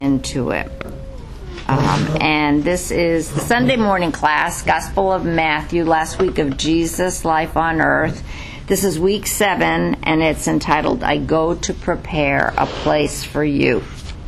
into it. And this is the Sunday morning class, Gospel of Matthew, last week of Jesus' life on earth. This is week 7, and it's entitled, I Go to Prepare a Place for You.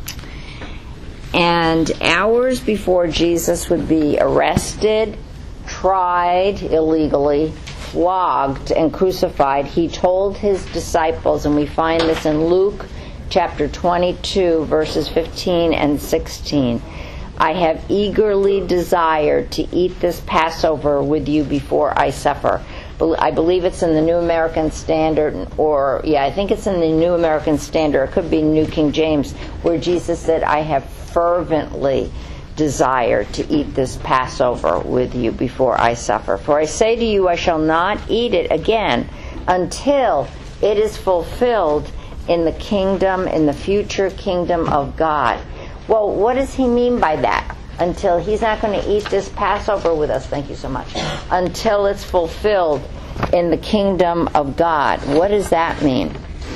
And hours before Jesus would be arrested, tried illegally, flogged, and crucified, he told his disciples, and we find this in Luke chapter 22, verses 15 and 16. I have eagerly desired to eat this Passover with you before I suffer. I believe it's in the New American Standard, I think it's in the New American Standard. It could be New King James, where Jesus said, I have fervently desired to eat this Passover with you before I suffer. For I say to you, I shall not eat it again until it is fulfilled in the kingdom, in the future kingdom of God. Well, what does he mean by that? Until he's not going to eat this Passover with us, thank you so much, until it's fulfilled in the kingdom of God. What does that mean?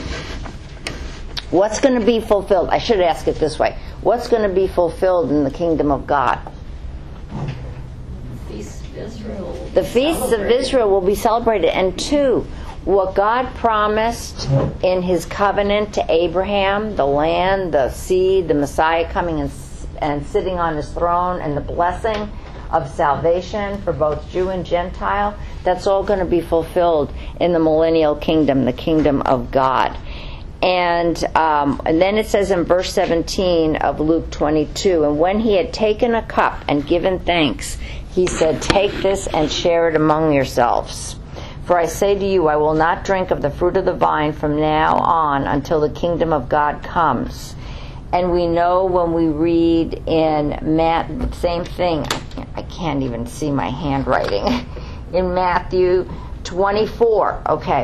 What's going to be fulfilled? I should ask it this way. What's going to be fulfilled in the kingdom of God? The Feasts of Israel. The Feasts of Israel will be celebrated. And 2, what God promised in his covenant to Abraham, the land, the seed, the Messiah coming and sitting on his throne, and the blessing of salvation for both Jew and Gentile, that's all going to be fulfilled in the millennial kingdom, the kingdom of God. And then it says in verse 17 of Luke 22, and when he had taken a cup and given thanks, he said, take this and share it among yourselves. For I say to you, I will not drink of the fruit of the vine from now on until the kingdom of God comes. And we know when we read in same thing, I can't even see my handwriting, in Matthew 24,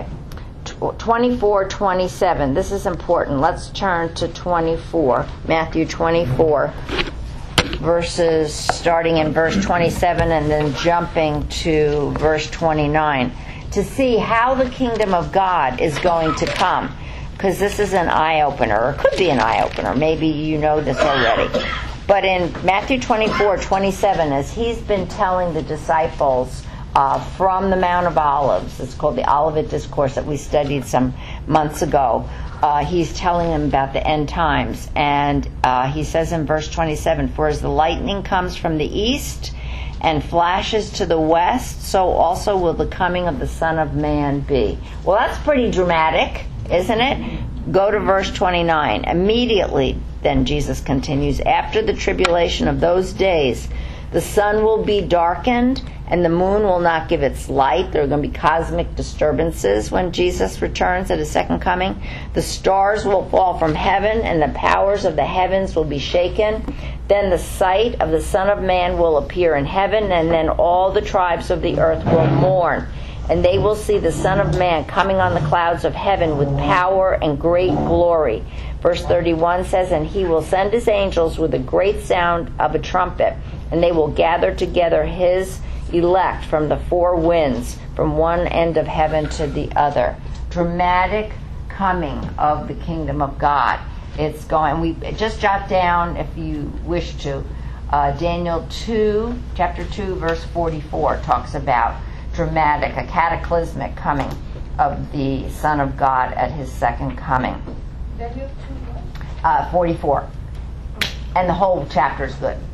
24:27. This is important. Let's turn to 24, Matthew 24, verses starting in verse 27 and then jumping to verse 29. To see how the kingdom of God is going to come. Because this is an eye-opener, or could be an eye-opener. Maybe you know this already. But in Matthew 24:27, as he's been telling the disciples from the Mount of Olives, it's called the Olivet Discourse that we studied some months ago, he's telling them about the end times. And he says in verse 27, for as the lightning comes from the east and flashes to the west, so also will the coming of the Son of Man be. Well, that's pretty dramatic, isn't it? Go to verse 29. Immediately, then Jesus continues, after the tribulation of those days, the sun will be darkened and the moon will not give its light. There are going to be cosmic disturbances when Jesus returns at his second coming. The stars will fall from heaven and the powers of the heavens will be shaken. Then the sight of the Son of Man will appear in heaven, and then all the tribes of the earth will mourn. And they will see the Son of Man coming on the clouds of heaven with power and great glory. Verse 31 says, and he will send his angels with a great sound of a trumpet, and they will gather together his elect from the 4 winds, from one end of heaven to the other. Dramatic coming of the kingdom of God. It's going. We just jot down, if you wish to, Daniel 2, chapter 2, verse 44 talks about dramatic, a cataclysmic coming of the Son of God at his second coming. Daniel 2 44. And the whole chapter is good.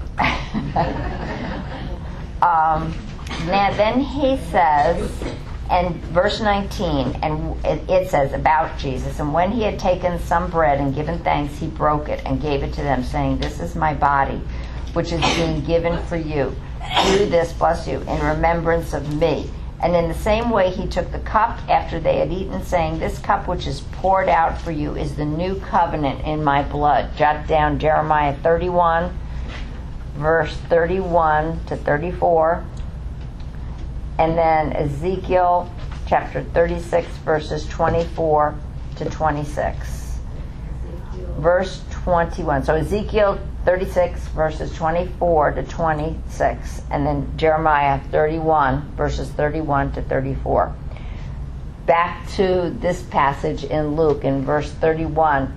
Now then he says, and verse 19, and it says about Jesus, and when he had taken some bread and given thanks, he broke it and gave it to them, saying, this is my body, which is being given for you. Do this, bless you, in remembrance of me. And in the same way he took the cup after they had eaten, saying, this cup which is poured out for you is the new covenant in my blood. Jot down Jeremiah 31, verse 31 to 34. And then Ezekiel chapter 36, verses 24 to 26. Verse 21. So Ezekiel 36, verses 24 to 26. And then Jeremiah 31, verses 31 to 34. Back to this passage in Luke in verse 31.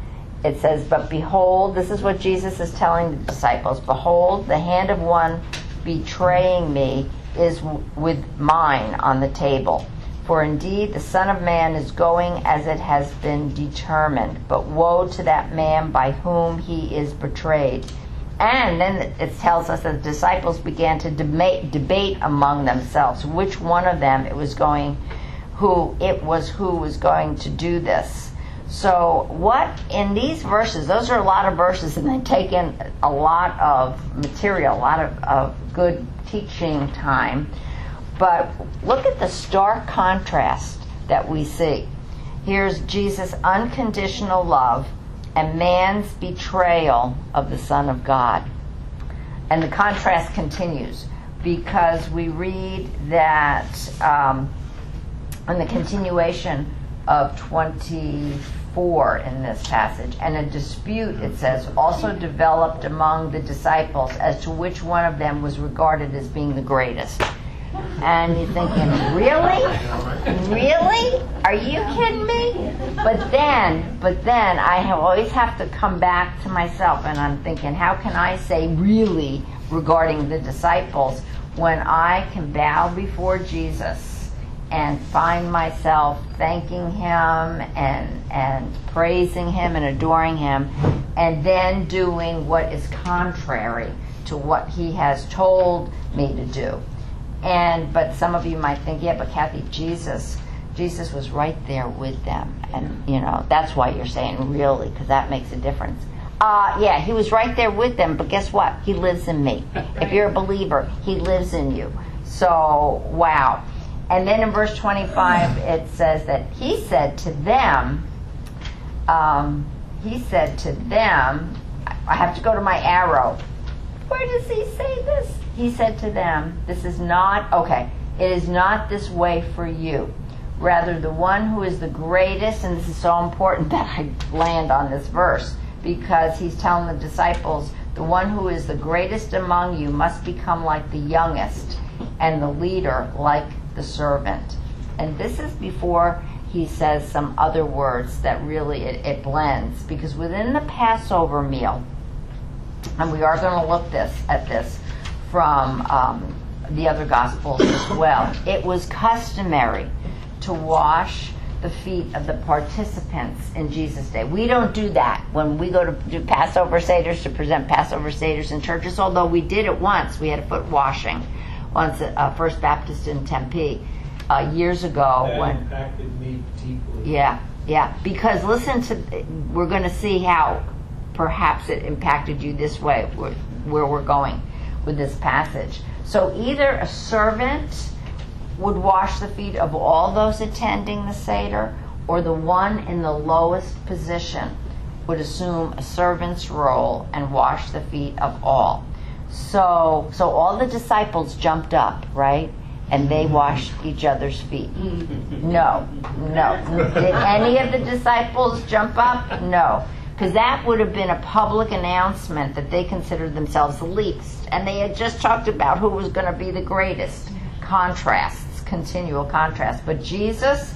it says, but behold, this is what Jesus is telling the disciples, behold, the hand of one betraying me is with mine on the table. For indeed the Son of Man is going as it has been determined, but woe to that man by whom he is betrayed. And then it tells us that the disciples began to debate among themselves which one of them who was going to do this. So what in these verses, those are a lot of verses, and they take in a lot of material, a lot of good teaching time. But look at the stark contrast that we see. Here's Jesus' unconditional love and man's betrayal of the Son of God. And the contrast continues because we read that in the continuation of 24 in this passage, and a dispute, it says, also developed among the disciples as to which one of them was regarded as being the greatest. And you're thinking, really? Really? Are you kidding me? But then I always have to come back to myself, and I'm thinking, how can I say really regarding the disciples when I can bow before Jesus and find myself thanking him and praising him and adoring him, and then doing what is contrary to what he has told me to do. But some of you might think, yeah, but Kathy, Jesus was right there with them. And, that's why you're saying really, because that makes a difference. Yeah, he was right there with them, but guess what? He lives in me. If you're a believer, he lives in you. So, wow. And then in verse 25, it says that he said to them, I have to go to my arrow. Where does he say this? He said to them, it is not this way for you. Rather, the one who is the greatest, and this is so important that I land on this verse, because he's telling the disciples, the one who is the greatest among you must become like the youngest, and the leader like the servant. And this is before he says some other words that really it blends, because within the Passover meal, and we are going to look at this from the other Gospels as well, it was customary to wash the feet of the participants in Jesus' day. We don't do that when we go to do Passover Seders, to present Passover Seders in churches, although we did it once. We had a foot washing once at First Baptist in Tempe years ago. That impacted me deeply. Yeah, because we're going to see how perhaps it impacted you this way, where we're going with this passage. So either a servant would wash the feet of all those attending the Seder, or the one in the lowest position would assume a servant's role and wash the feet of all. So all the disciples jumped up, right? And they washed each other's feet. No. Did any of the disciples jump up? No. Because that would have been a public announcement that they considered themselves the least. And they had just talked about who was going to be the greatest. Contrasts, continual contrasts. But Jesus,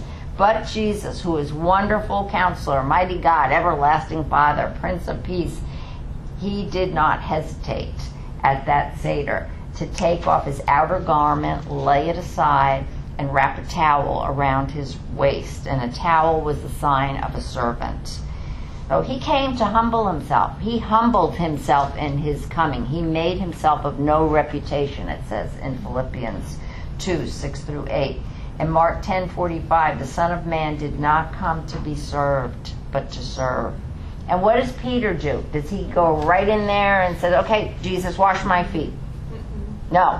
who is wonderful Counselor, mighty God, everlasting Father, Prince of Peace, he did not hesitate at that Seder to take off his outer garment, lay it aside, and wrap a towel around his waist. And a towel was the sign of a servant. So he came to humble himself. He humbled himself in his coming. He made himself of no reputation, it says in Philippians 2:6-8. In Mark 10:45, the Son of Man did not come to be served, but to serve. And what does Peter do? Does he go right in there and say, okay, Jesus, wash my feet? No.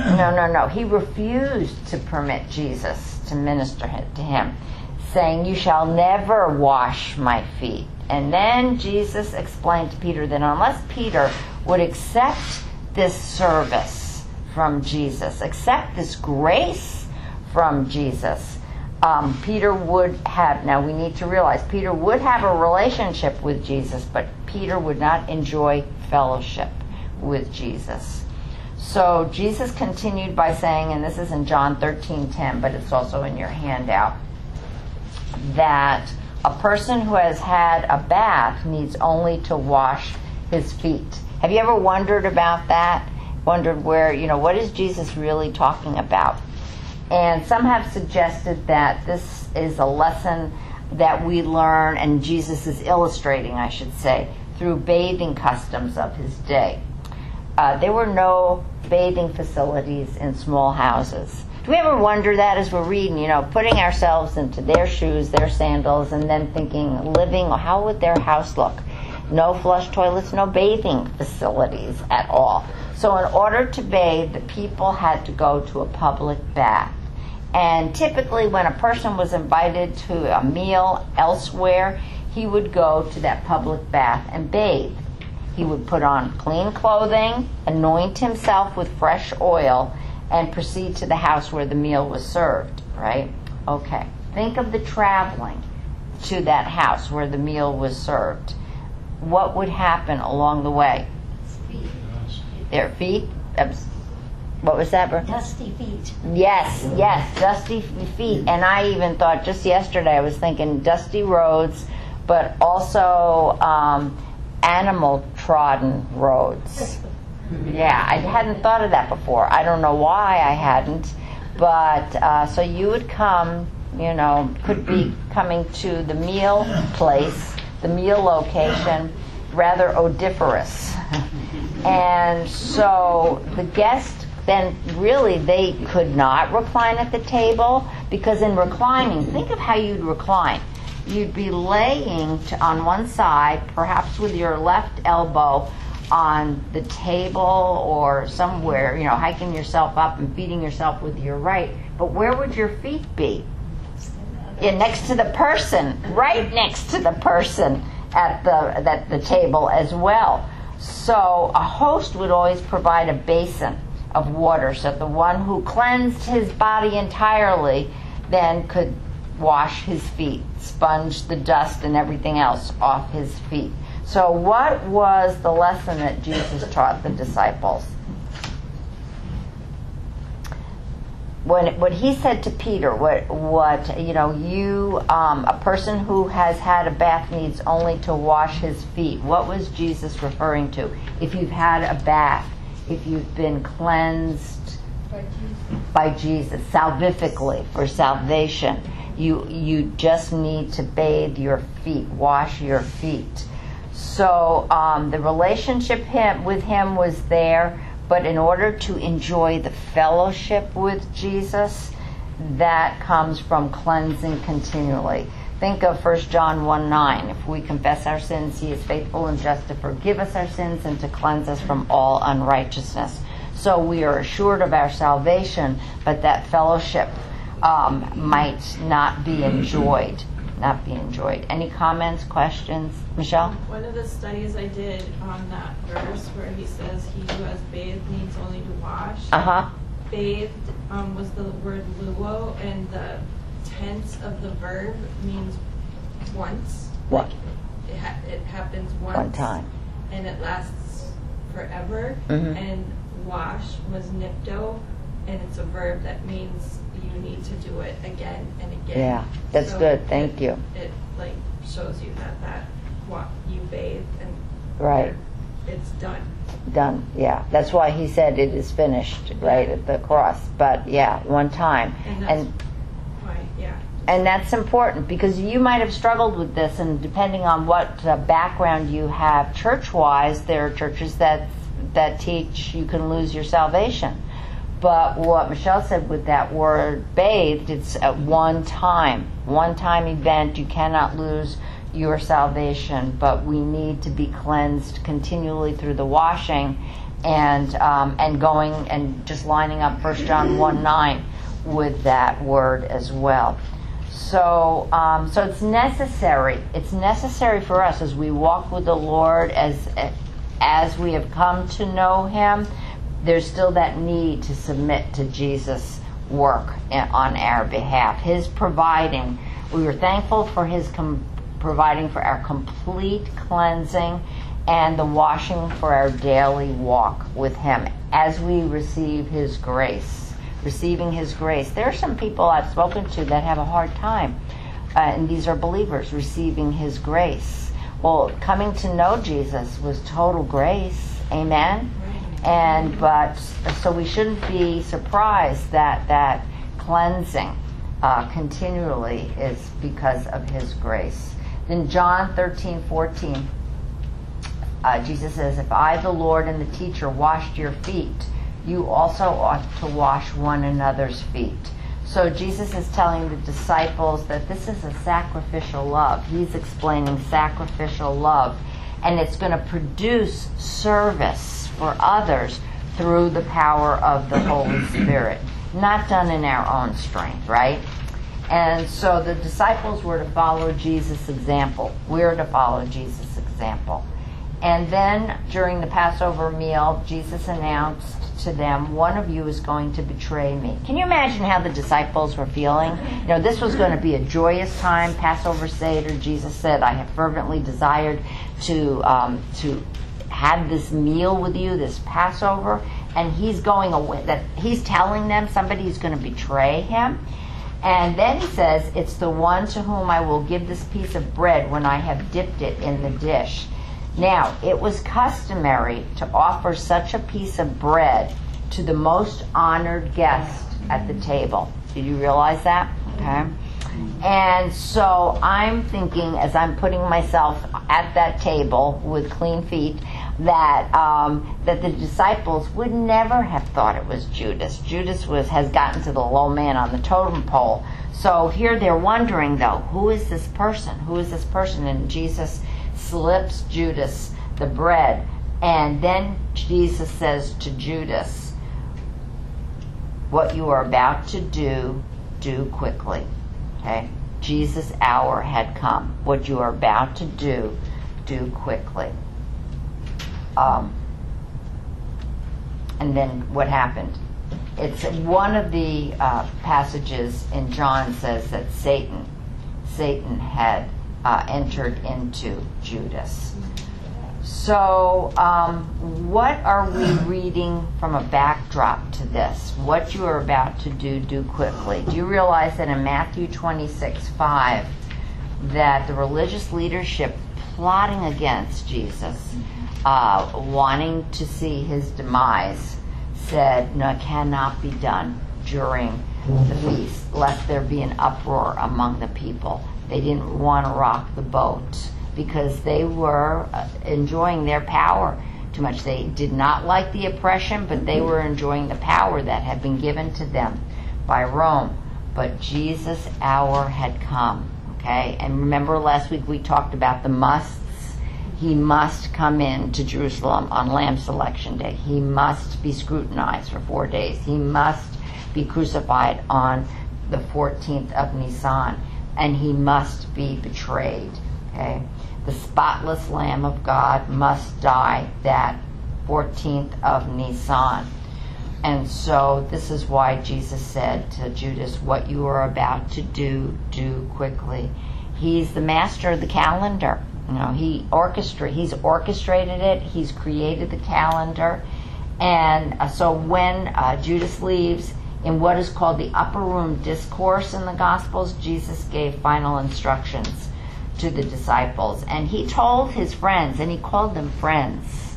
He refused to permit Jesus to minister to him, saying, you shall never wash my feet. And then Jesus explained to Peter that unless Peter would accept this service from Jesus, accept this grace from Jesus, Peter would have, now we need to realize, Peter would have a relationship with Jesus, but Peter would not enjoy fellowship with Jesus. So Jesus continued by saying, and this is in John 13:10, but it's also in your handout, that a person who has had a bath needs only to wash his feet. Have you ever wondered about that? Wondered where, what is Jesus really talking about? And some have suggested that this is a lesson that we learn, and Jesus is illustrating, I should say, through bathing customs of his day. There were no bathing facilities in small houses. Do we ever wonder that as we're reading, putting ourselves into their shoes, their sandals, and then thinking, living, how would their house look? No flush toilets, no bathing facilities at all. So in order to bathe, the people had to go to a public bath. And typically when a person was invited to a meal elsewhere, he would go to that public bath and bathe. He would put on clean clothing, anoint himself with fresh oil, and proceed to the house where the meal was served, right? Okay. Think of the traveling to that house where the meal was served. What would happen along the way? Their feet? What was that, Bert? Dusty feet. Yes, dusty feet. And I even thought just yesterday, I was thinking dusty roads, but also animal-trodden roads. Yeah, I hadn't thought of that before. I don't know why I hadn't. But so you would come, could be coming to the meal place, the meal location, rather odoriferous. And so the guest, then really they could not recline at the table, because in reclining, think of how you'd recline. You'd be laying on one side, perhaps with your left elbow on the table or somewhere, hiking yourself up and feeding yourself with your right. But where would your feet be? Next to the person, right next to the person at the table as well. So a host would always provide a basin of water, so the one who cleansed his body entirely then could wash his feet, sponge the dust and everything else off his feet. So what was the lesson that Jesus taught the disciples? What he said to Peter, a person who has had a bath needs only to wash his feet. What was Jesus referring to? If you've had a bath, if you've been cleansed by Jesus, salvifically, for salvation, you just need to bathe your feet, wash your feet. So the relationship with him was there, but in order to enjoy the fellowship with Jesus, that comes from cleansing continually. Think of 1 John 1:9. If we confess our sins, he is faithful and just to forgive us our sins and to cleanse us from all unrighteousness. So we are assured of our salvation, but that fellowship might not be enjoyed. Any comments, questions? Michelle? One of the studies I did on that verse where he says he who has bathed needs only to wash. Bathed was the word luo, and the tense of the verb means once. What? It happens once. One time. And it lasts forever. Mm-hmm. And wash was nipto, and it's a verb that means you need to do it again and again. Yeah, that's so good. Thank you. It shows you that you bathe and right. It's Done. Yeah, that's why he said it is finished, right, at the cross. But yeah, one time. And why, yeah. And that's important, because you might have struggled with this, and depending on what background you have church-wise, there are churches that teach you can lose your salvation. But what Michelle said with that word bathed, it's a one-time event. You cannot lose your salvation, but we need to be cleansed continually through the washing and going and just lining up 1 John 1:9 with that word as well. So it's necessary. It's necessary for us as we walk with the Lord, as we have come to know Him. There's still that need to submit to Jesus' work on our behalf. His providing. We were thankful for His providing for our complete cleansing and the washing for our daily walk with Him as we receive His grace. Receiving His grace. There are some people I've spoken to that have a hard time and these are believers receiving his grace. Well, coming to know Jesus was total grace. Amen? So we shouldn't be surprised that cleansing continually is because of his grace. In John 13:14, Jesus says, "If I, the Lord and the teacher, washed your feet, you also ought to wash one another's feet." So Jesus is telling the disciples that this is a sacrificial love. He's explaining sacrificial love, and it's going to produce service for others through the power of the Holy Spirit, not done in our own strength, right? And so the disciples were to follow Jesus' example. We're to follow Jesus' example. And then during the Passover meal, Jesus announced to them, "One of you is going to betray me." Can you imagine how the disciples were feeling? You know, this was going to be a joyous time, Passover Seder. Jesus said, "I have fervently desired to have this meal with you, this Passover." And he's going away. That he's telling them somebody's going to betray him. And then he says, "It's the one to whom I will give this piece of bread when I have dipped it in the dish." Now, it was customary to offer such a piece of bread to the most honored guest at the table. Did you realize that? Okay. And so I'm thinking, as I'm putting myself at that table with clean feet, that the disciples would never have thought it was Judas. Judas has gotten to the low man on the totem pole. So here they're wondering, though, who is this person? Who is this person? And Jesus slips Judas the bread, and then Jesus says to Judas, "What you are about to do, do quickly." Okay? Jesus' hour had come. What you are about to do, do quickly. And then what happened? It's one of the passages in John says that Satan had entered into Judas. So what are we reading from a backdrop to this? What you are about to do, do quickly. Do you realize that in Matthew 26:5 that the religious leadership plotting against Jesus, wanting to see his demise, said, "No, it cannot be done during the feast, lest there be an uproar among the people." They didn't want to rock the boat because they were enjoying their power too much. They did not like the oppression, but they were enjoying the power that had been given to them by Rome. But Jesus' hour had come. Okay? And remember last week we talked about the musts. He must come in to Jerusalem on Lamb Selection Day. He must be scrutinized for 4 days. He must be crucified on the 14th of Nisan. And he must be betrayed. Okay? The spotless Lamb of God must die that 14th of Nisan. And so this is why Jesus said to Judas, "What you are about to do, do quickly." He's the master of the calendar. You know, he's orchestrated it. He's created the calendar. And so when Judas leaves, in what is called the upper room discourse in the Gospels, Jesus gave final instructions to the disciples. And he told his friends, and he called them friends.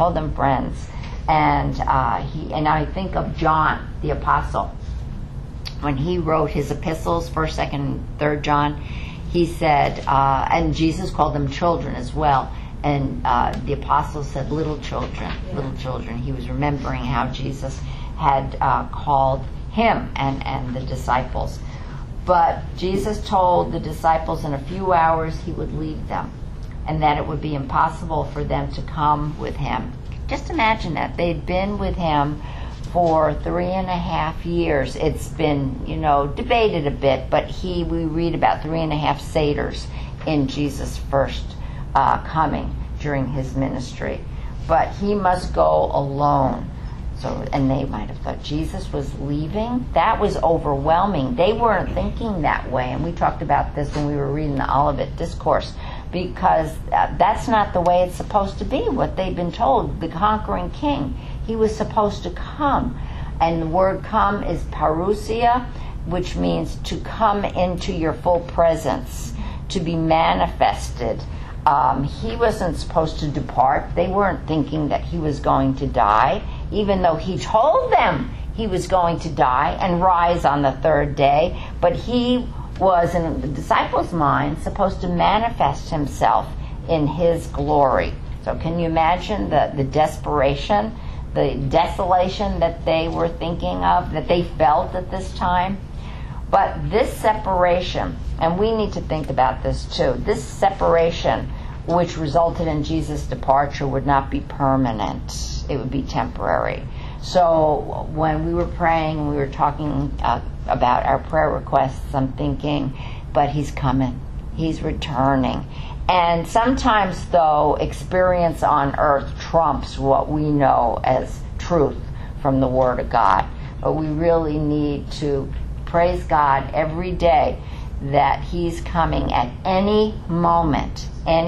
And I think of John, the apostle. When he wrote his epistles, 1st, 2nd, 3rd John, he said, and Jesus called them children as well. And the apostle said, little children. He was remembering how Jesus had called him and the disciples. But Jesus told the disciples in a few hours he would leave them, and that it would be impossible for them to come with him. Just imagine that. They'd been with him for 3.5 years. It's been, debated a bit, but we read about 3.5 Seders in Jesus' first coming during his ministry. But he must go alone. And they might have thought Jesus was leaving. That was overwhelming. They weren't thinking that way. And we talked about this when we were reading the Olivet Discourse, because that's not the way it's supposed to be, what they've been told. The conquering king, he was supposed to come. And the word come is parousia, which means to come into your full presence, to be manifested. He wasn't supposed to depart. They weren't thinking that he was going to die, even though he told them he was going to die and rise on the third day. But he was, in the disciples' mind, supposed to manifest himself in his glory. So can you imagine the desperation, the desolation that they were thinking of, that they felt at this time? But this separation, and we need to think about this too, this separation which resulted in Jesus' departure would not be permanent. It would be temporary. So when we were praying and we were talking about our prayer requests, I'm thinking, but he's coming. He's returning. And sometimes, though, experience on earth trumps what we know as truth from the Word of God. But we really need to praise God every day that he's coming at any moment,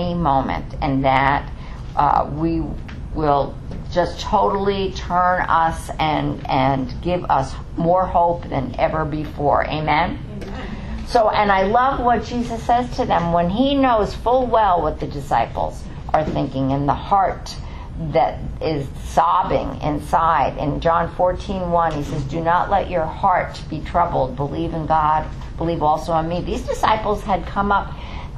and that we will just totally turn us and give us more hope than ever before. Amen? Amen. So, and I love what Jesus says to them when he knows full well what the disciples are thinking in the heart that is sobbing inside. In John 14:1, he says, "Do not let your heart be troubled. Believe in God. Believe also in me." These disciples had come up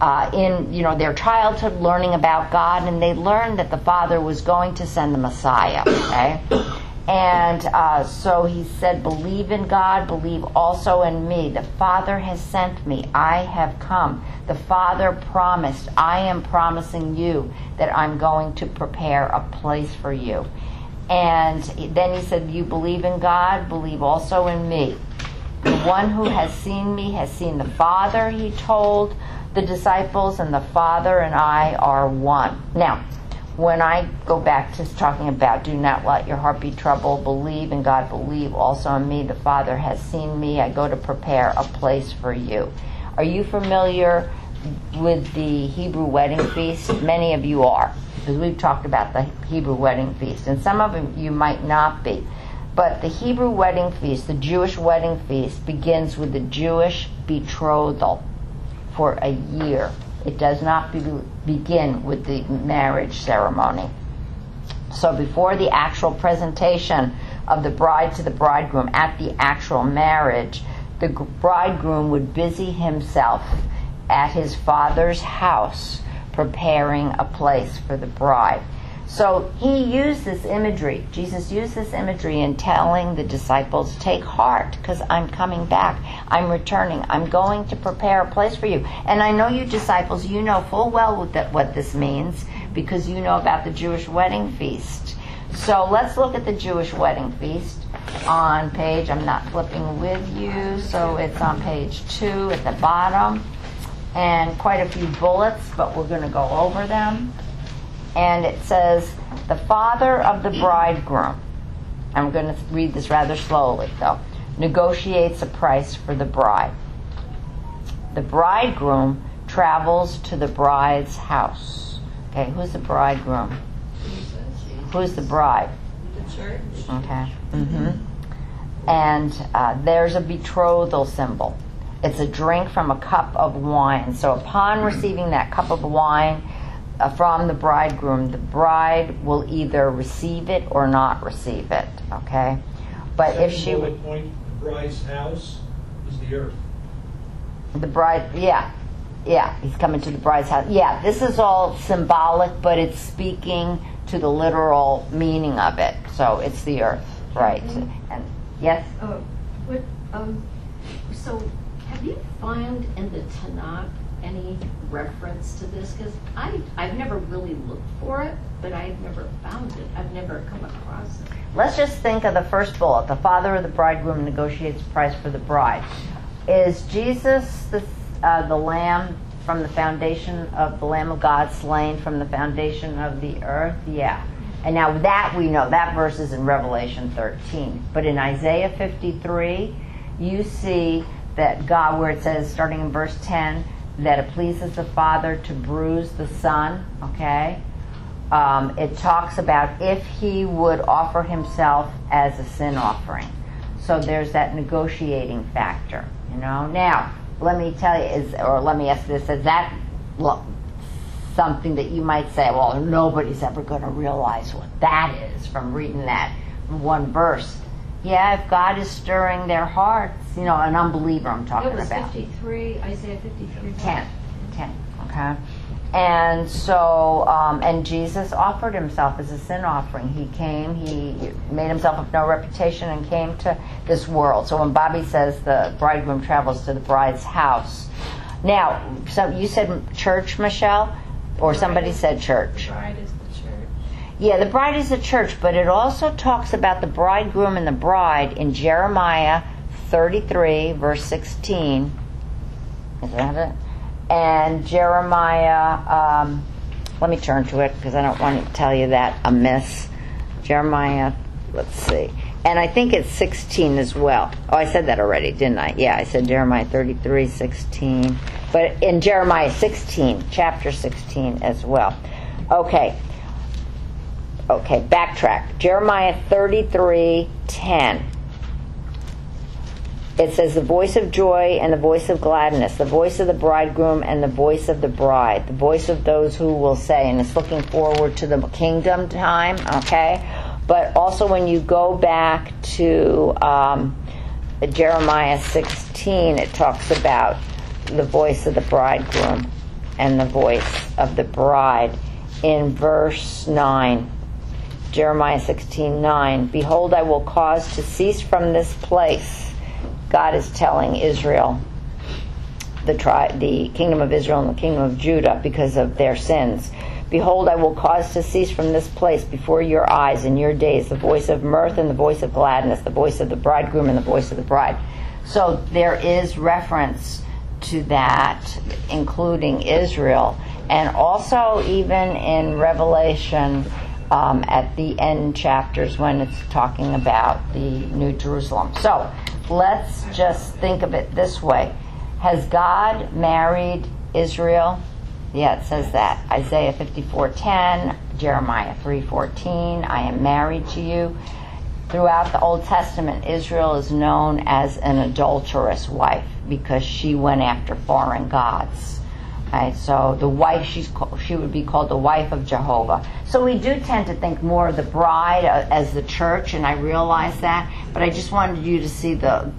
in their childhood learning about God, and they learned that the Father was going to send the Messiah. Okay, and so he said, "Believe in God. Believe also in me. The Father has sent me. I have come. The Father promised. I am promising you that I'm going to prepare a place for you." And then he said, "You believe in God. Believe also in me. The one who has seen me has seen the Father," he told the disciples, "and the Father and I are one." Now, when I go back to talking about do not let your heart be troubled, believe in God, believe also in me, the Father has seen me, I go to prepare a place for you. Are you familiar with the Hebrew wedding feast? Many of you are, because we've talked about the Hebrew wedding feast, and some of you might not be. But the Hebrew wedding feast, the Jewish wedding feast, begins with the Jewish betrothal for a year. It does not begin with the marriage ceremony. So before the actual presentation of the bride to the bridegroom at the actual marriage, the bridegroom would busy himself at his father's house preparing a place for the bride. So he used this imagery. Jesus used this imagery in telling the disciples, take heart, because I'm coming back. I'm returning. I'm going to prepare a place for you. And I know you disciples, you know full well what this means, because you know about the Jewish wedding feast. So let's look at the Jewish wedding feast on page, I'm not flipping with you, so it's on page 2 at the bottom. And quite a few bullets, but we're going to go over them. And it says, the father of the bridegroom, I'm going to read this rather slowly though, negotiates a price for the bride. The bridegroom travels to the bride's house. Okay, who's the bridegroom? Who's the bride? The church. Okay. Mm-hmm. And there's a betrothal symbol. It's a drink from a cup of wine. So upon receiving that cup of wine from the bridegroom, the bride will either receive it or not receive it. Okay, but if she bullet point, the bride's house is the earth. The bride, yeah, he's coming to the bride's house. Yeah, this is all symbolic, but it's speaking to the literal meaning of it. So it's the earth, right? And yes. So have you found in the Tanakh any reference to this? Because I've never really looked for it, but I've never found it. I've never come across it. Let's just think of the first bullet. The father of the bridegroom negotiates a price for the bride. Is Jesus the Lamb from the foundation of the Lamb of God slain from the foundation of the earth? Yeah. And now that we know, that verse is in Revelation 13. But in Isaiah 53, you see that God, where it says, starting in verse 10, that it pleases the Father to bruise the Son, okay? It talks about if he would offer himself as a sin offering. So there's that negotiating factor, you know. Now, let me tell you, let me ask this, is that something that you might say, well, nobody's ever going to realize what that is from reading that one verse? Yeah, if God is stirring their hearts, you know, an unbeliever I'm talking about. It was 53, Isaiah 53. 10, okay? And so, and Jesus offered himself as a sin offering. He came, he made himself of no reputation and came to this world. So when Bobby says the bridegroom travels to the bride's house. Now, so you said church, Michelle? Or somebody said church? The bride is the church. Yeah, the bride is the church, but it also talks about the bridegroom and the bride in Jeremiah 33, verse 16. Is that it? And Jeremiah, let me turn to it because I don't want to tell you that amiss. Jeremiah, let's see. And I think it's 16 as well. Oh, I said that already, didn't I? Yeah, I said Jeremiah 33, 16. But in Jeremiah 16, chapter 16 as well. Okay, backtrack. Jeremiah 33, 10. It says, the voice of joy and the voice of gladness, the voice of the bridegroom and the voice of the bride, the voice of those who will say, and it's looking forward to the kingdom time, okay? But also when you go back to Jeremiah 16, it talks about the voice of the bridegroom and the voice of the bride. In verse 9, Jeremiah 16:9, behold, I will cause to cease from this place. God is telling Israel, the kingdom of Israel and the kingdom of Judah, because of their sins. Behold, I will cause to cease from this place before your eyes in your days the voice of mirth and the voice of gladness, the voice of the bridegroom and the voice of the bride. So there is reference to that, including Israel, and also even in Revelation at the end chapters when it's talking about the New Jerusalem. So let's just think of it this way. Has God married Israel? Yeah, it says that. Isaiah 54:10, Jeremiah 3:14, I am married to you. Throughout the Old Testament, Israel is known as an adulterous wife because she went after foreign gods. Right? So the wife, she would be called the wife of Jehovah. So we do tend to think more of the bride as the church, and I realize that. But I just wanted you to see the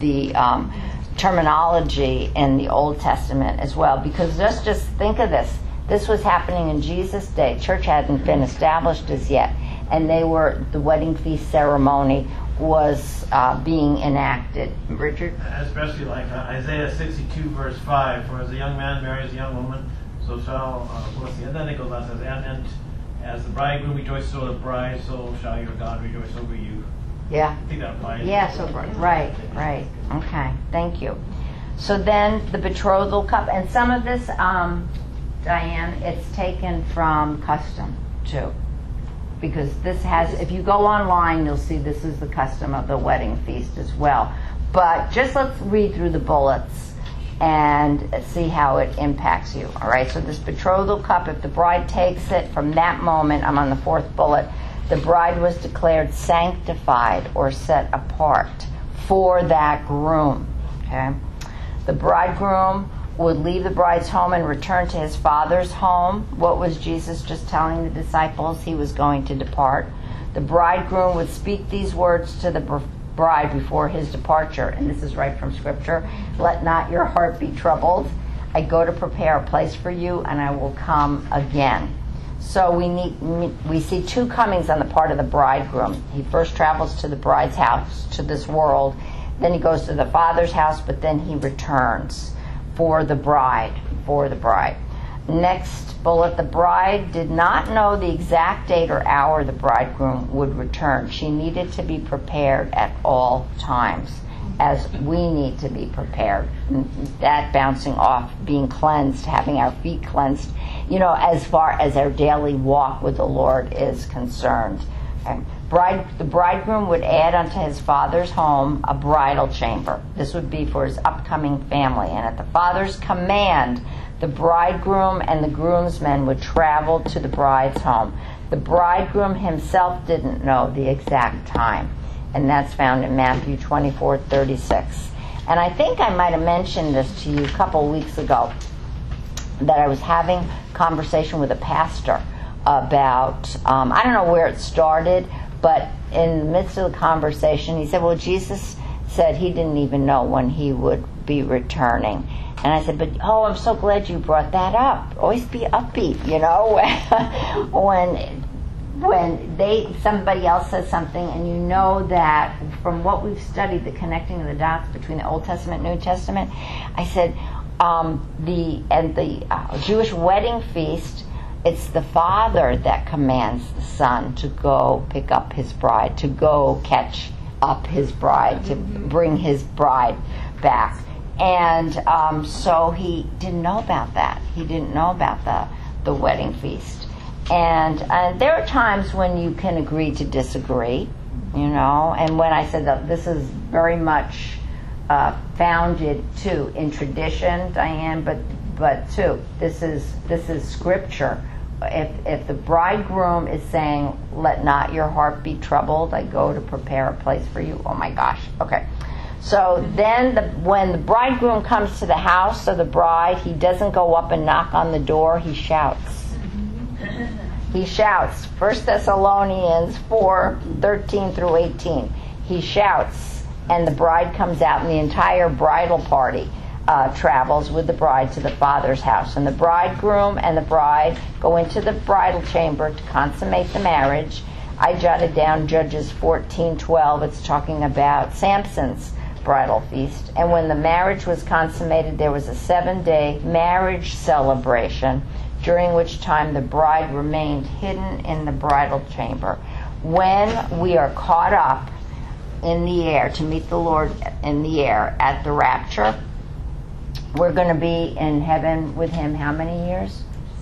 terminology in the Old Testament as well, because just think of this. This was happening in Jesus' day. Church hadn't been established as yet, and the wedding feast ceremony was being enacted. Richard? Especially like Isaiah 62 verse 5, for as a young man marries a young woman, so shall, and then it goes on and says, and as the bridegroom rejoices over the bride, so shall your God rejoice over you. Yeah. I think that applies. Yeah, so right. Okay, thank you. So then the betrothal cup, and some of this, Diane, it's taken from custom too. Because this has, if you go online, you'll see this is the custom of the wedding feast as well. But just let's read through the bullets and see how it impacts you. All right, so this betrothal cup, if the bride takes it from that moment, I'm on the fourth bullet, the bride was declared sanctified or set apart for that groom. Okay, the bridegroom would leave the bride's home and return to his father's home. What was Jesus just telling the disciples? He was going to depart. The bridegroom would speak these words to the bride before his departure, and this is right from Scripture. Let not your heart be troubled. I go to prepare a place for you, and I will come again. So we see two comings on the part of the bridegroom. He first travels to the bride's house, to this world. Then he goes to the father's house, but then he returns for the bride. Next bullet, the bride did not know the exact date or hour the bridegroom would return. She needed to be prepared at all times, as we need to be prepared. That bouncing off, being cleansed, having our feet cleansed, as far as our daily walk with the Lord is concerned. Okay. The bridegroom would add unto his father's home a bridal chamber. This would be for his upcoming family. And at the father's command, the bridegroom and the groomsmen would travel to the bride's home. The bridegroom himself didn't know the exact time. and that's found in Matthew 24:36. And I think I might have mentioned this to you a couple weeks ago, that I was having a conversation with a pastor about, I don't know where it started, but in the midst of the conversation, he said, well, Jesus said he didn't even know when he would be returning. And I said, but, I'm so glad you brought that up. Always be upbeat, when somebody else says something, and you know that from what we've studied, the connecting of the dots between the Old Testament and New Testament, I said, the Jewish wedding feast, it's the father that commands the son to go pick up his bride, to go catch up his bride, to bring his bride back. And so he didn't know about that. He didn't know about the wedding feast. And there are times when you can agree to disagree, and when I said that this is very much founded too in tradition, Diane, but too, this is scripture. If the bridegroom is saying, let not your heart be troubled, I go to prepare a place for you. Oh my gosh. Okay. So then when the bridegroom comes to the house of the bride, he doesn't go up and knock on the door, he shouts. He shouts. 1 Thessalonians 4:13 through 18. He shouts, and the bride comes out, and the entire bridal party travels with the bride to the father's house. And the bridegroom and the bride go into the bridal chamber to consummate the marriage. I jotted down Judges 14:12. It's talking about Samson's bridal feast. And when the marriage was consummated, there was a 7-day marriage celebration, during which time the bride remained hidden in the bridal chamber. When we are caught up in the air to meet the Lord in the air at the rapture, we're going to be in heaven with him how many years?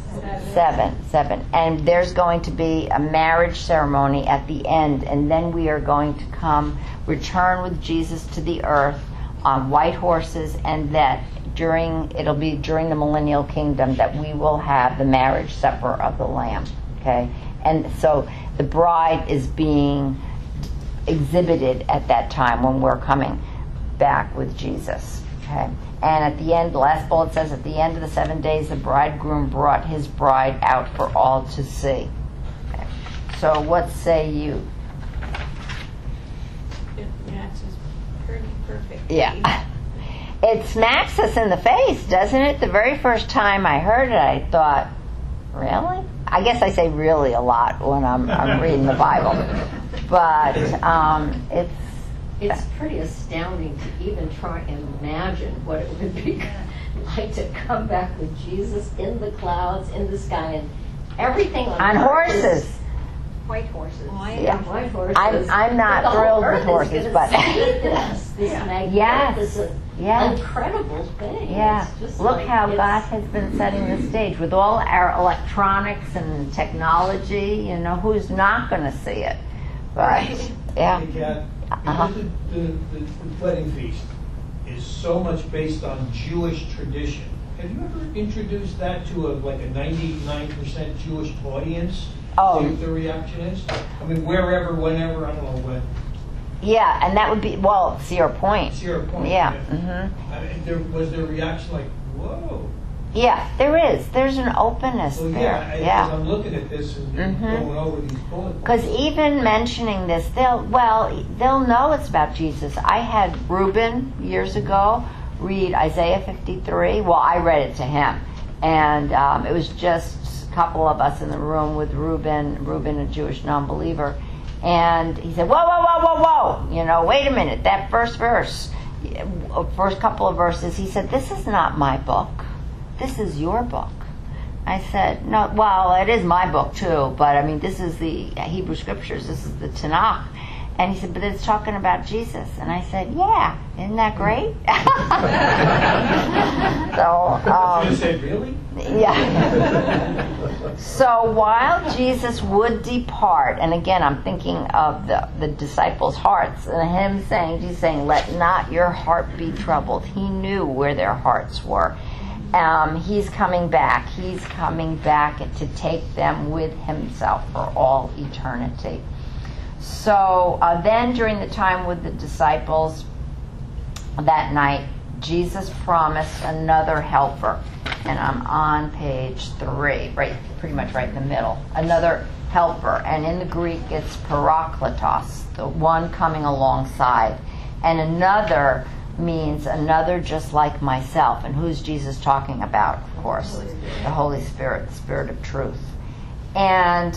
7. And there's going to be a marriage ceremony at the end, and then we are going to return with Jesus to the earth on white horses, and that it'll be during the millennial kingdom that we will have the marriage supper of the Lamb. Okay? And so the bride is being exhibited at that time when we're coming back with Jesus. Okay? And at the end, the last bullet says, at the end of the 7 days, the bridegroom brought his bride out for all to see. Okay. So what say you? It matches pretty perfect. Yeah. It smacks us in the face, doesn't it? The very first time I heard it, I thought, really? I guess I say really a lot when I'm reading the Bible. But it's pretty astounding to even try and imagine what it would be like to come back with Jesus in the clouds, in the sky, and everything on horses. White horses. Yeah. White horses. I'm not thrilled with horses, but this magnificent, yes. incredible thing. Yeah. It's just Look like, how God has been setting the stage with all our electronics and technology. Who's not going to see it? But, right. Yeah. Hey, Kat, the wedding feast is so much based on Jewish tradition. Have you ever introduced that to a 99% Jewish audience? Oh. See what the reaction is? I mean, wherever, whenever, I don't know when. Yeah, and that would be, it's your point. It's your point. Yeah. Was there a reaction like, whoa? Yeah, there is. There's an openness Well, there. yeah. I'm looking at this and going over these bullet points. Because even mentioning this, they'll know it's about Jesus. I had Reuben years ago read Isaiah 53. Well, I read it to him, and it was just a couple of us in the room with Reuben, a Jewish non-believer, and he said, whoa, wait a minute, that first couple of verses, he said, this is not my book. This is your book. I said, no, well, it is my book too, but I mean, this is the Hebrew Scriptures, this is the Tanakh. And he said, but it's talking about Jesus. And I said, yeah, isn't that great? You said, really? Yeah. So while Jesus would depart, and again, I'm thinking of the disciples' hearts, and Jesus saying, let not your heart be troubled. He knew where their hearts were. He's coming back. He's coming back to take them with himself for all eternity. So then during the time with the disciples that night, Jesus promised another helper. And I'm on page 3, right, pretty much right in the middle. Another helper. And in the Greek, it's parakletos, the one coming alongside. And another means another just like myself. And who's Jesus talking about, of course? The Holy Spirit, the Spirit of truth. And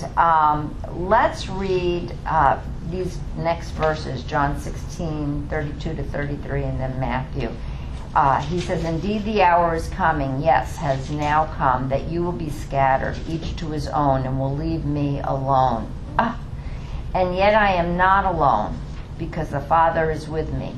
let's read these next verses, John 16, 32 to 33, and then Matthew. He says, "Indeed the hour is coming, yes, has now come, that you will be scattered, each to his own, and will leave me alone. And yet I am not alone, because the Father is with me."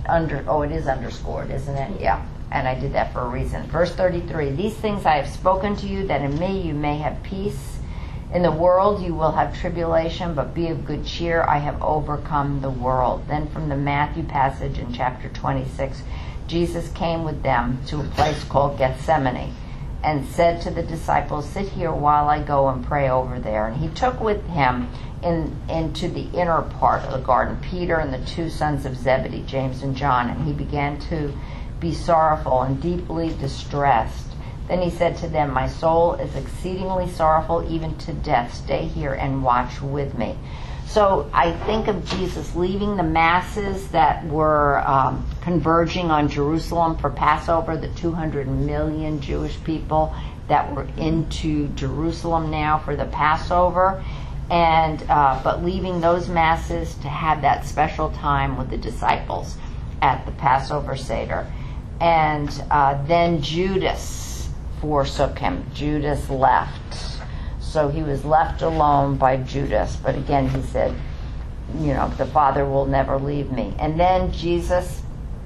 It is underscored, isn't it? Yeah, and I did that for a reason. Verse 33, "These things I have spoken to you, that in me you may have peace. In the world you will have tribulation, but be of good cheer, I have overcome the world." Then from the Matthew passage in chapter 26, Jesus came with them to a place called Gethsemane and said to the disciples, "Sit here while I go and pray over there." And he took with him into the inner part of the garden Peter and the 2 sons of Zebedee, James and John, and he began to be sorrowful and deeply distressed. Then he said to them, "My soul is exceedingly sorrowful, even to death. Stay here and watch with me." So I think of Jesus leaving the masses that were converging on Jerusalem for Passover, the 200 million Jewish people that were into Jerusalem now for the Passover, and but leaving those masses to have that special time with the disciples at the Passover Seder. And then Judas forsook him. Judas left. So he was left alone by Judas. But again, he said, the Father will never leave me. And then Jesus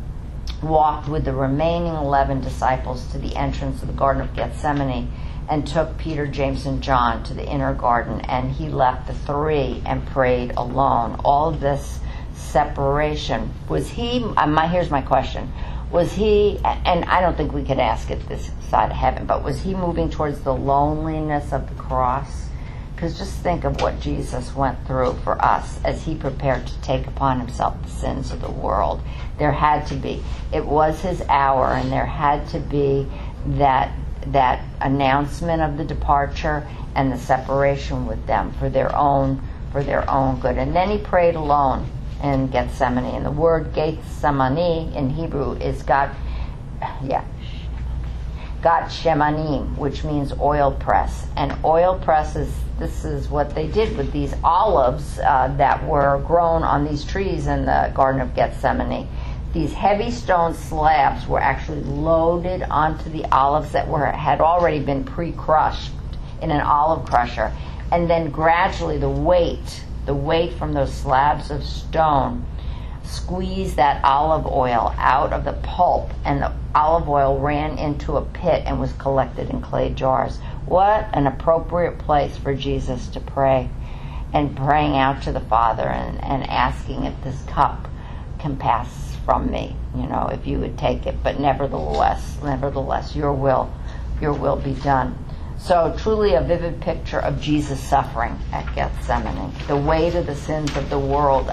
walked with the remaining 11 disciples to the entrance of the Garden of Gethsemane and took Peter, James, and John to the inner garden. And he left the 3 and prayed alone. All of this separation. Was he, here's my question. Was he, and I don't think we could ask it this side of heaven, but was he moving towards the loneliness of the cross? Because just think of what Jesus went through for us as he prepared to take upon himself the sins of the world. There had to be. It was his hour, and there had to be that announcement of the departure and the separation with them for their own good. And then he prayed alone in Gethsemane. And the word Gethsemane in Hebrew is Shemanim, which means oil press. And oil presses, this is what they did with these olives that were grown on these trees in the Garden of Gethsemane. These heavy stone slabs were actually loaded onto the olives that had already been pre-crushed in an olive crusher. And then gradually the weight from those slabs of stone squeezed that olive oil out of the pulp, and the olive oil ran into a pit and was collected in clay jars. What an appropriate place for Jesus to pray, and praying out to the Father and asking if this cup can pass from me, if you would take it, but nevertheless, your will be done. So truly a vivid picture of Jesus suffering at Gethsemane. The weight of the sins of the world,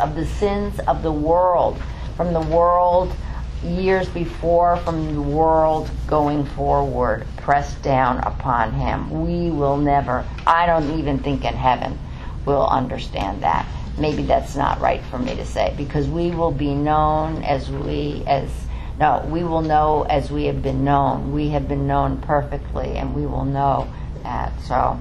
from the world years before, from the world going forward, pressed down upon him. We will never, I don't even think in heaven we'll understand that. Maybe that's not right for me to say, because we will be known we will know as we have been known. We have been known perfectly, and we will know that. So,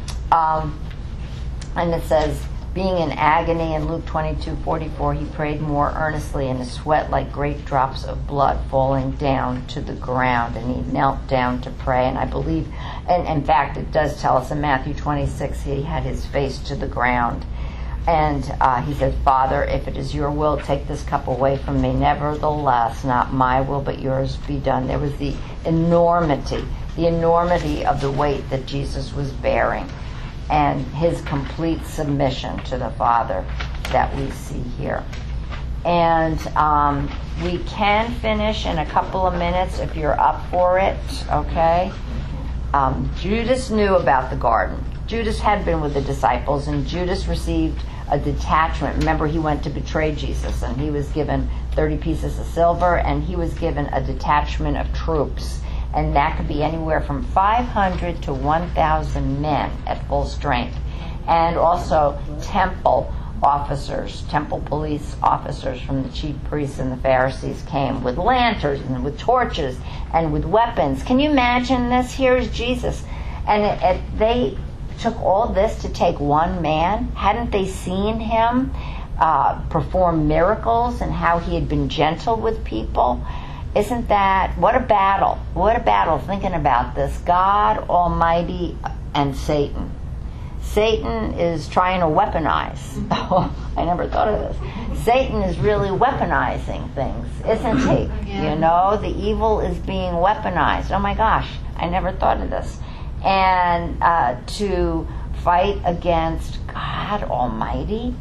and it says, being in agony in Luke 22:44, he prayed more earnestly, and his sweat like great drops of blood falling down to the ground, and he knelt down to pray. And I believe, and in fact, it does tell us in Matthew 26, he had his face to the ground. And he said, "Father, if it is your will, take this cup away from me. Nevertheless, not my will, but yours be done." There was the enormity of the weight that Jesus was bearing, and his complete submission to the Father that we see here. And we can finish in a couple of minutes if you're up for it, okay? Judas knew about the garden. Judas had been with the disciples, and Judas received a detachment. Remember, he went to betray Jesus, and he was given 30 pieces of silver, and he was given a detachment of troops. And that could be anywhere from 500 to 1,000 men at full strength. And also temple officers, temple police officers from the chief priests and the Pharisees came with lanterns and with torches and with weapons. Can you imagine this? Here's Jesus. And they took all this to take one man. Hadn't they seen him perform miracles and how he had been gentle with people? Isn't that, what a battle. What a battle thinking about this. God Almighty and Satan. Satan is trying to weaponize. Oh, I never thought of this. Satan is really weaponizing things, isn't he? You know, the evil is being weaponized. Oh my gosh, I never thought of this. And to fight against God Almighty.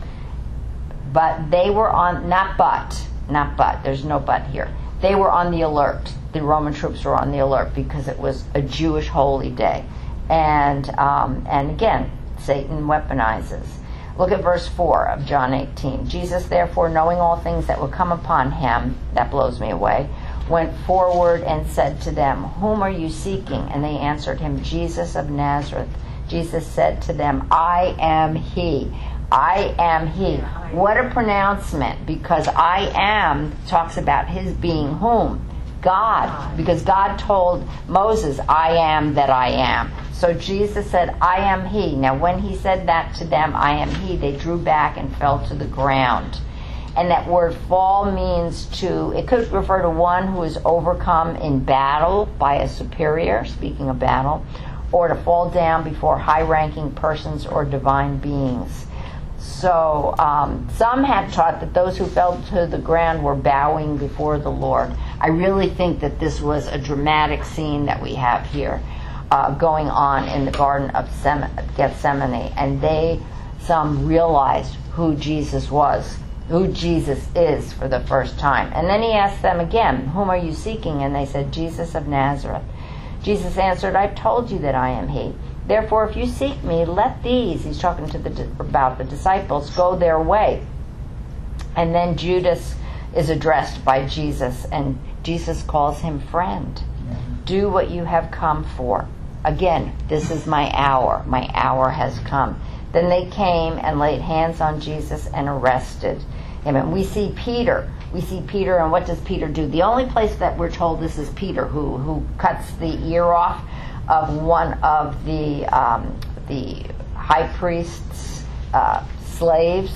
But they were on, not but, there's no but here. They were on the alert. The Roman troops were on the alert because it was a Jewish holy day. And again, Satan weaponizes. Look at verse 4 of John 18. Jesus, therefore, knowing all things that would come upon him, that blows me away, went forward and said to them, whom are you seeking? And they answered him, Jesus of Nazareth. Jesus said to them, I am he. I am he. What a pronouncement, because I am talks about his being whom? God. Because God told Moses, I am that I am. So Jesus said, I am he. Now when he said that to them, I am he, they drew back and fell to the ground. And that word fall means to, it could refer to one who is overcome in battle by a superior, speaking of battle, or to fall down before high-ranking persons or divine beings. So some have taught that those who fell to the ground were bowing before the Lord. I really think that this was a dramatic scene that we have here going on in the Garden of Gethsemane. And some realized who Jesus was, who Jesus is for the first time. And then he asked them again, whom are you seeking? And they said, Jesus of Nazareth. Jesus answered, I've told you that I am he. Therefore, if you seek me, let these, he's talking about the disciples, go their way. And then Judas is addressed by Jesus, and Jesus calls him friend. Do what you have come for. Again, this is my hour. My hour has come. Then they came and laid hands on Jesus and arrested him. And we see Peter. And what does Peter do? The only place that we're told this is Peter, who cuts the ear off of one of the high priest's slaves,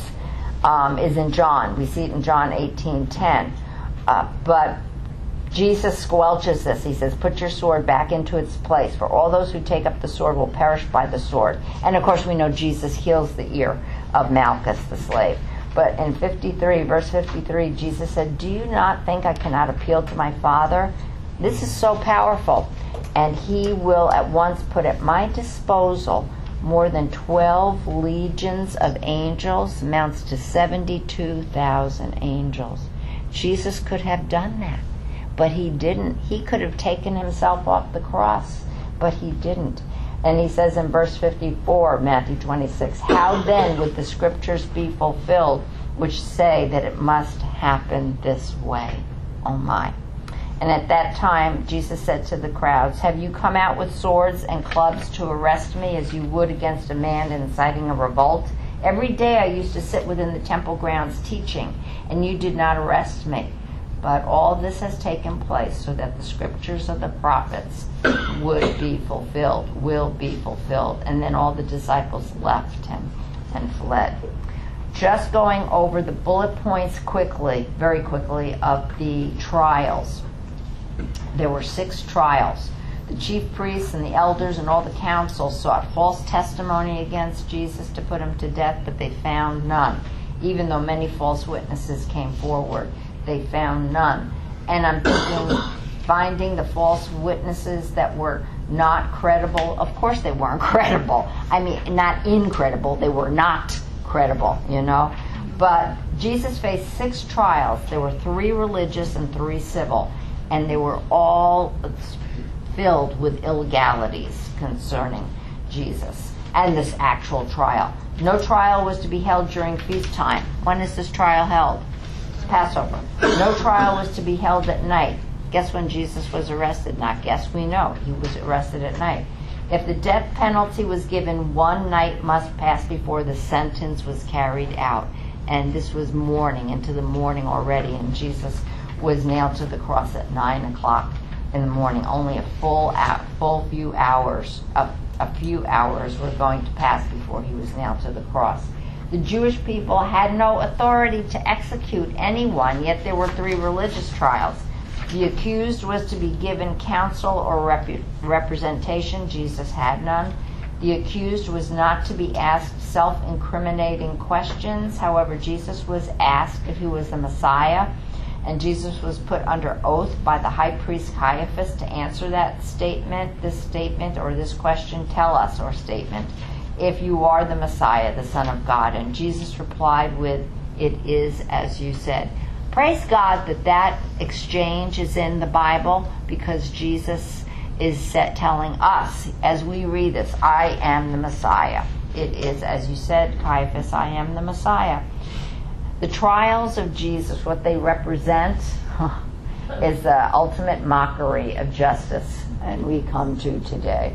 is in John. We see it in John 18:10. But Jesus squelches this. He says, put your sword back into its place, for all those who take up the sword will perish by the sword. And of course we know Jesus heals the ear of Malchus, the slave. But in verse 53, Jesus said, do you not think I cannot appeal to my Father? This is so powerful. And he will at once put at my disposal more than 12 legions of angels, amounts to 72,000 angels. Jesus could have done that, but he didn't. He could have taken himself off the cross, but he didn't. And he says in verse 54, Matthew 26, how then would the scriptures be fulfilled which say that it must happen this way? Oh my. And at that time, Jesus said to the crowds, have you come out with swords and clubs to arrest me as you would against a man inciting a revolt? Every day I used to sit within the temple grounds teaching, and you did not arrest me. But all this has taken place so that the scriptures of the prophets would be fulfilled, will be fulfilled. And then all the disciples left him and fled. Just going over the bullet points quickly, very quickly, of the trials. There were 6 trials. The chief priests and the elders and all the council sought false testimony against Jesus to put him to death, but they found none. Even though many false witnesses came forward, they found none. And I'm thinking, finding the false witnesses that were not credible. Of course they weren't credible. I mean, not incredible. They were not credible, you know. But Jesus faced 6 trials. There were 3 religious and 3 civil. And they were all filled with illegalities concerning Jesus. and this actual trial. No trial was to be held during feast time. When is this trial held? It's Passover. No trial was to be held at night. Guess when Jesus was arrested? Not guess, we know. He was arrested at night. If the death penalty was given, one night must pass before the sentence was carried out. And this was morning, into the morning already, and Jesus was nailed to the cross at 9 o'clock in the morning. Only a few hours were going to pass before he was nailed to the cross. The Jewish people had no authority to execute anyone, yet there were 3 religious trials. The accused was to be given counsel or representation. Jesus had none. The accused was not to be asked self-incriminating questions. However, Jesus was asked if he was the Messiah, and Jesus was put under oath by the high priest Caiaphas to answer that statement, or this question, tell us, or statement, if you are the Messiah, the Son of God. And Jesus replied with, it is as you said. Praise God that exchange is in the Bible, because Jesus is telling us, as we read this, I am the Messiah. It is, as you said, Caiaphas, I am the Messiah. The trials of Jesus, what they represent, is the ultimate mockery of justice, and we come to today,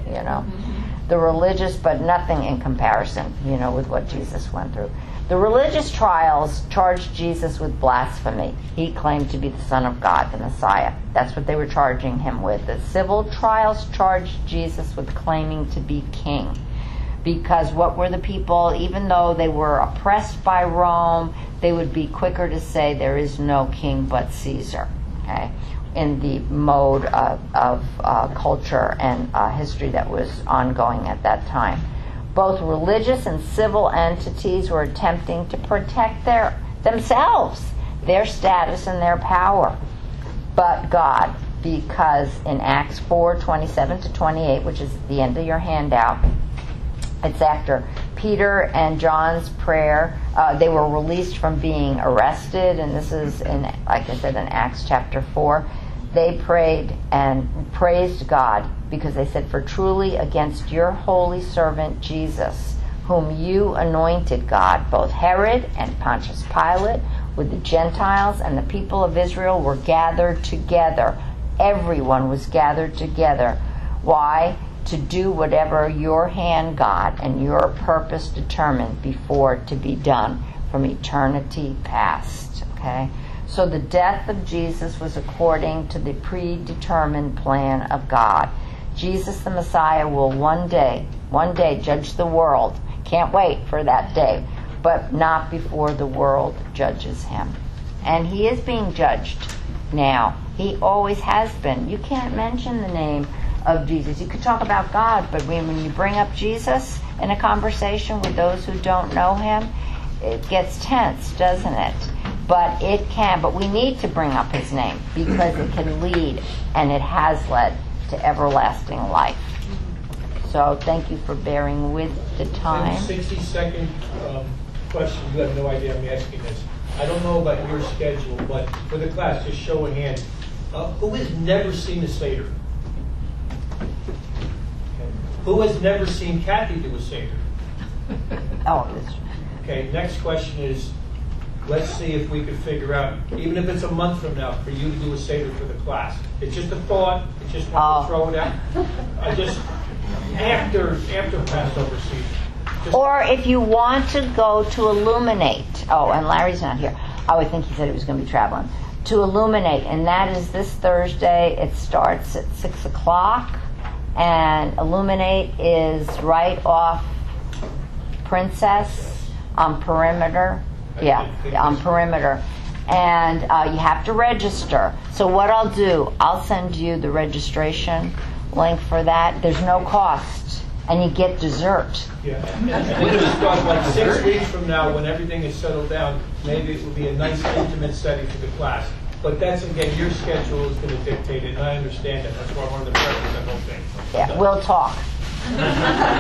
The religious, but nothing in comparison, with what Jesus went through. The religious trials charged Jesus with blasphemy. He claimed to be the Son of God, the Messiah. That's what they were charging him with. The civil trials charged Jesus with claiming to be king. Because what were the people, even though they were oppressed by Rome, they would be quicker to say there is no king but Caesar, okay, in the mode of culture and history that was ongoing at that time. Both religious and civil entities were attempting to protect themselves, their status and their power. But God, because in Acts 4:27-28, which is at the end of your handout, it's after Peter and John's prayer. They were released from being arrested, and this is, like I said, in Acts chapter 4. They prayed and praised God because they said, for truly against your holy servant Jesus, whom you anointed, God, both Herod and Pontius Pilate with the Gentiles and the people of Israel were gathered together. Everyone was gathered together. Why? To do whatever your hand, God, and your purpose determined before to be done from eternity past. Okay? So the death of Jesus was according to the predetermined plan of God. Jesus the Messiah will one day judge the world. Can't wait for that day, but not before the world judges him. And he is being judged now. He always has been. You can't mention the name of Jesus. You could talk about God, but when you bring up Jesus in a conversation with those who don't know him, it gets tense, doesn't it? But it can. But we need to bring up his name because it can lead, and it has led, to everlasting life. So thank you for bearing with the time. 60-second question. You have no idea I'm asking this. I don't know about your schedule, but for the class, just show of hands. Who has never seen the Seder? Okay. Who has never seen Kathy do a Seder? Okay, next question is, let's see if we can figure out, even if it's a month from now, for you to do a Seder for the class. It's just a thought. I just want to throw it out. After Passover season. Or if you want to go to Illuminate. Oh, and Larry's not here. Oh, I think he said he was going to be traveling. To Illuminate, and that is this Thursday. It starts at 6 o'clock. And Illuminate is right off Princess on Perimeter. Yeah, on Perimeter. And you have to register. So what I'll do, I'll send you the registration link for that. There's no cost. And you get dessert. Yeah. And we discussed, like 6 weeks from now, when everything is settled down, maybe it will be a nice intimate setting for the class. But that's, again, your schedule is going to dictate it, and I understand that. That's why I wanted to preface that whole thing. Yeah, we'll talk.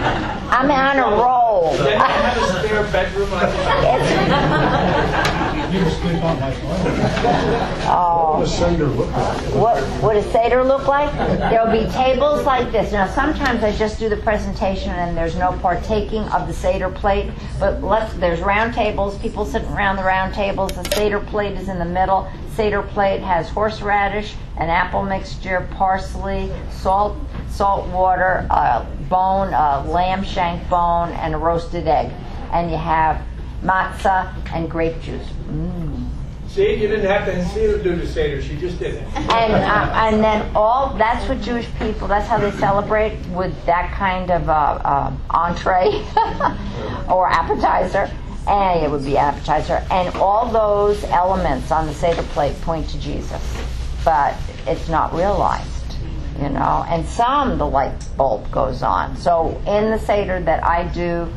I'm on a roll. Then I have a spare bedroom. didn't sleep on my phone. Oh. What does Seder look like? What does Seder look like? There'll be tables like this. Now, sometimes I just do the presentation and there's no partaking of the Seder plate, but there's round tables, people sitting around the round tables. The Seder plate is in the middle. Seder plate has horseradish, an apple mixture, parsley, salt water, a bone, a lamb shank bone, and a roasted egg. And you have matzah and grape juice. See, you didn't have to see her do the Seder. She just did it. And then that's what Jewish people, that's how they celebrate, with that kind of entree or appetizer. And it would be appetizer. And all those elements on the Seder plate point to Jesus. But it's not realized, you know. And the light bulb goes on. So in the Seder that I do,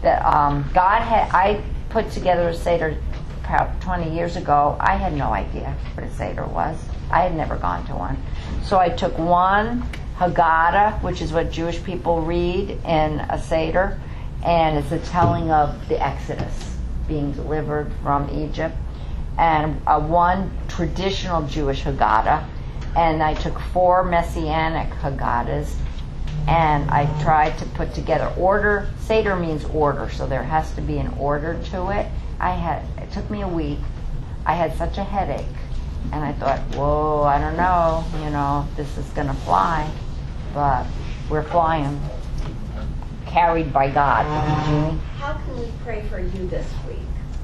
I put together a Seder about 20 years ago. I had no idea what a Seder was. I had never gone to one. So I took one Haggadah, which is what Jewish people read in a Seder, and it's a telling of the Exodus, being delivered from Egypt, and one traditional Jewish Haggadah, and I took 4 Messianic Haggadahs, and I tried to put together order. Seder means order, so there has to be an order to it. It took me a week. I had such a headache, and I thought, whoa, I don't know, this is going to fly, but we're flying, carried by God. Jeannie? How can we pray for you this week?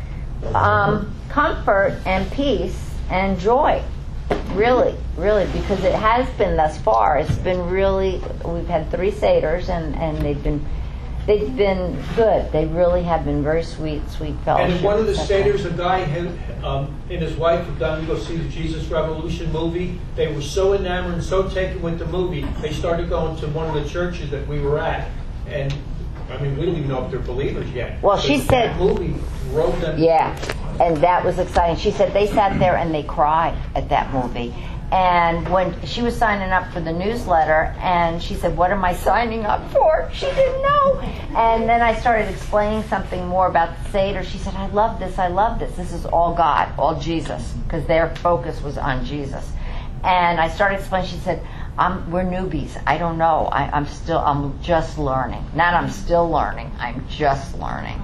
Comfort and peace and joy. Really, because it has been thus far. It's been really. We've had 3 Seders, and they've been good. They really have been very sweet fellowship. And in one of the Seders, a guy and his wife had gone to go see the Jesus Revolution movie. They were so enamored and so taken with the movie, they started going to one of the churches that we were at. And, I mean, we don't even know if they're believers yet. Well, she said... that movie drove them... Yeah, and that was exciting. She said they sat there and they cried at that movie. And when she was signing up for the newsletter, and she said, what am I signing up for? She didn't know. And then I started explaining something more about the Seder. She said, I love this. This is all God, all Jesus, because their focus was on Jesus. And I started explaining. She said, we're newbies. I don't know. I'm just learning. Not I'm still learning. I'm just learning.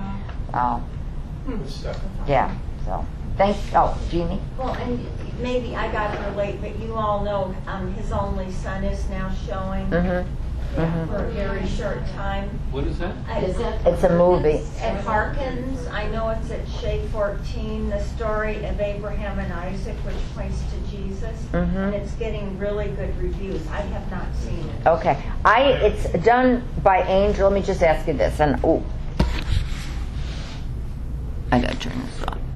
Yeah, so thanks. Oh, Jeannie? Well, and maybe I got here late, but you all know his only son is now showing for a very short time. What is that? It's a movie. At Harkins, I know it's at Shea 14, the story of Abraham and Isaac, which points to Jesus, and it's getting really good reviews. I have not seen it. Okay, it's done by Angel. Let me just ask you this, and I gotta turn this off.